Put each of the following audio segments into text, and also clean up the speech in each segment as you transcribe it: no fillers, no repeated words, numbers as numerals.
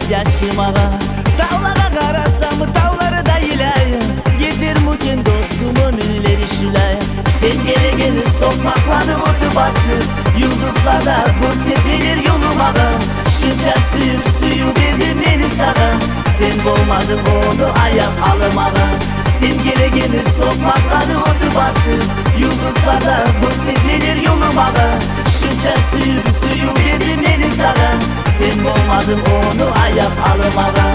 yaşımağa. Tavlara karasam tavları da yilay, getir mukin dostumun ileri şülay. Sen gelegeni sokmakları otu basıp, yıldızlarda bu sepilir yolumağa. Şunca suyup suyu verdim beni sana, sen bulmadın onu ayak alımağa. Sen gelegeni sokmakları otu basıp, yıldızlarda bu sepilir yolumağa. Şunca suyup suyu verdim beni sana, sen bulmadın onu ayak alımağa.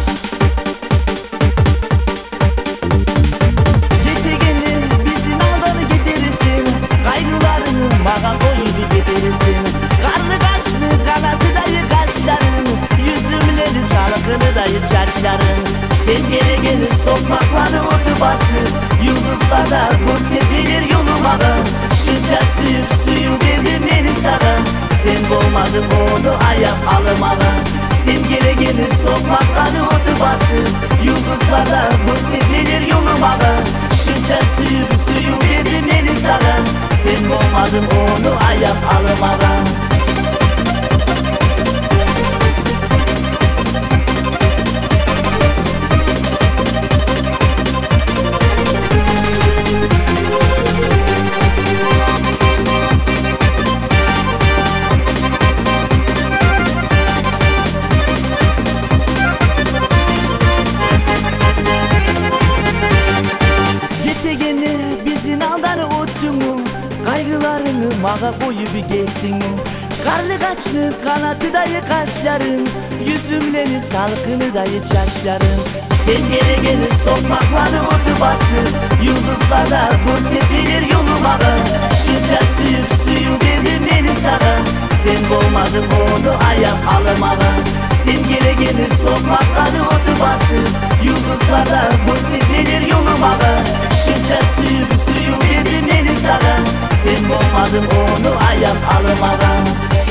Mağa koyup getirirsin. Karlı kaşlı kanatı dayı kaşların, yüzümleri salkını dayı çarşların. Sen gelegeni sokmakları otu basıp, yıldızlarda bu sepilir yolumağa. Şunca suyup suyu verdim beni sana, sen bulmadın onu ayak alımağa. Sen gelegeni sokmakları otu basıp, yıldızlarda bu sepilir yolumağa. Şunca suyup suyu verdim beni sana, sen bulmadın onu ayak alımağa. Yetegeni bizin aldan ottun mu? Kaygılarını mağa koyup gittin mi? Karlı kaçlı kanatı dayı kaşların, yüzümleri salkını dayı çarşların. Sen gelegeni sokmakları otu basıp, yıldızlarda bu sepilir yolumağa. Şunca suyup suyu verdim beni sana, sen bulmadın onu ayak alımağa. Sen gelegeni sokmakları otu basıp, yıldızlarda bu sepilir yolumağa. Şunca suyup suyu verdim beni sana, sen bulmadın onu ayak alımağa.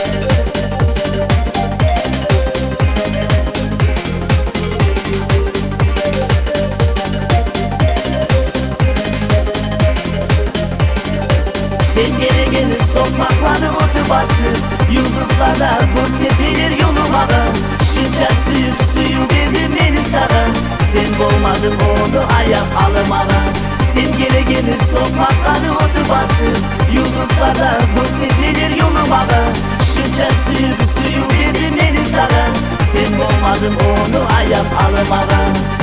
Sen gelegeni sokmakları otu basıp, yıldızlarda bu sepilir yolumağa. Şunca suyup suyu verdim beni sana, sen bulmadın onu ayak alımağa. Sen gelegeni sokmakları otu basıp, yıldızlarda bu sepilir yolumağa. Şunca suyup suyu verdim beni sana, sen bulmadın onu ayak alımağa.